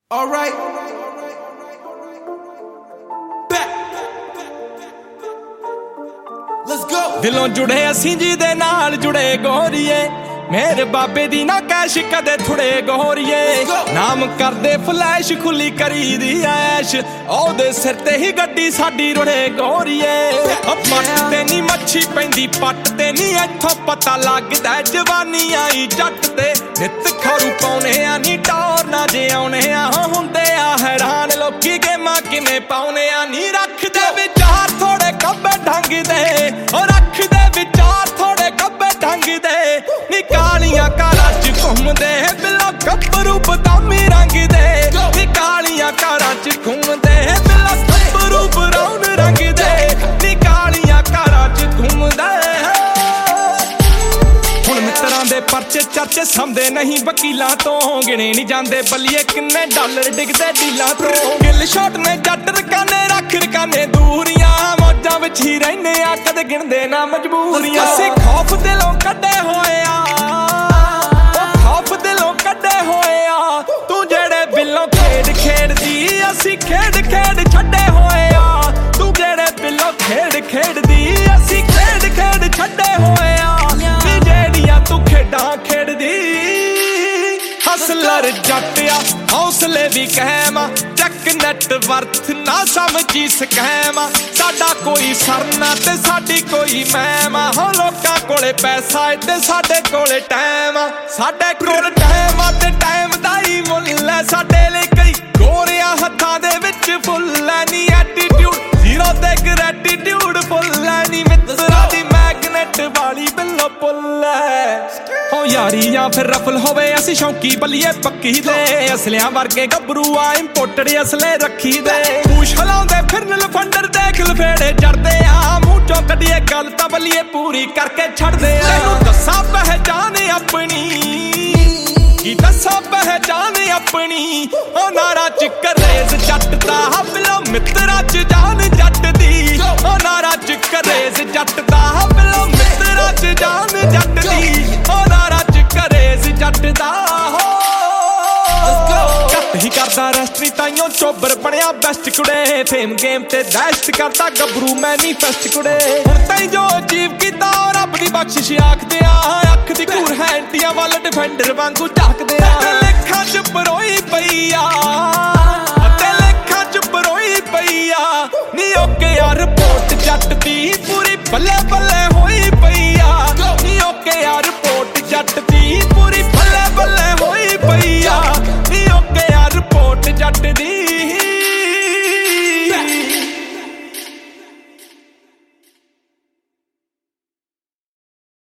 Alright. Back. Let's go. दिलों जुड़े असीं जी दे नाल जुड़े गोरिए मेरे बाबे दी ना कैश कदे थुड़े गोरिए नाम करदे फ्लैश खुली करी दी ऐश ओदे सिर ते ही गड्डी साडी रुड़े गोरिए पट ते नी मच्छी पैंदी पट ते नी इत्थों पता लगदा जवानी आई जट ते नित खरू पाउने आ नी टौर ना जे आउने आ हुंदे आ हैरान लोकी गेमां किवें पाउने आ नी रखदे विचार थोड़े कब्बे ढंग दे ओ रखदे विचार थोड़े कब्बे ढंग दे नी कालियां कारां च घुमदे बिल्लो गब्बरू बदामी रंग दे नी कालियां कारां च घुमदे बिल्लो गब्बरू ब्राउन रंग दे नी कालियां कारां च घुमदे हुण मित्तरां दे परचे चर्चे समझदे नहीं वकीलां तो गिणे नहीं जांदे बल्लिए किन्ने डॉलर डिगदे डीलां तो गिल शॉट ने जट रकाने रख रकाने दूरियां मौजां विच ही रहने आ कदे गिणदे ना मजबूरियां असीं खौफ दिलों कड्डे होए आ तू जेड़े बिल्लों खेड खेडदी असीं खेड खेड छड्डे होए आ तू जेड़े बिल्लों खेड खेडदी असीं खेड खेड छड्डे होए आ नी जेड़ियां तू खेडां खेडदी हसलर जट आ हौसले भी कहमा चक नेट वर्थ ना समझी स्कैम साडा कोई सरना ते साडी कोई मैम हो लोकां कोले पैसा ते साडे कोले टाइम साडे कोल टाइम ते टाइम दा ही मुੱਲ है साडे लई कई गोरियां हत्थां दे विच फुੱਲ है नी एटीट्यूड जीरो ते ग्रैटिट्यूड फुੱਲ है नी मित्तरा दी मैगनेट वाली बिल्लो पुੱਲ है हो यारी या फिर रफल होवे असीं शौकी बल्लिए पक्की दे असलियां वर्गे गबरू आ इंपोर्टेड असले रखी दे पूछ हलाउंदे फिरन लफंडर देख लफेड़े जड़दे आ मूंह चों कड्डिए गल तां बल्लिए पूरी करके छड्डदे आ तैनूं दस्सां पहचान अपनी की दस्सां पहचान अपनी ओ नारा च करेज जट दा बिल्लो मित्तरा च जान जट दी ओ नारा च करेज जट दा बिल्लो मित्तरा च जान जट दी ओ नारा च करेज जट दा घट ही करदा रैस्टरी ताइयों चोबर बनिया बेस्ट कुड़े फेम गेम ते दैश्त करदा गबरू मैनीफेस्ट कुड़े हुण ताईं जो अचीव कीता रब दी बख्शिश आखदे आ अख दी घूर है इंडिया वाल डिफेंडर वांगू झाकदे आ लेखां च परोई पई आ ते लेखां च परोई पई आ नी ओके यार रिपोर्ट जट दी पूरी बल्ले बल्ले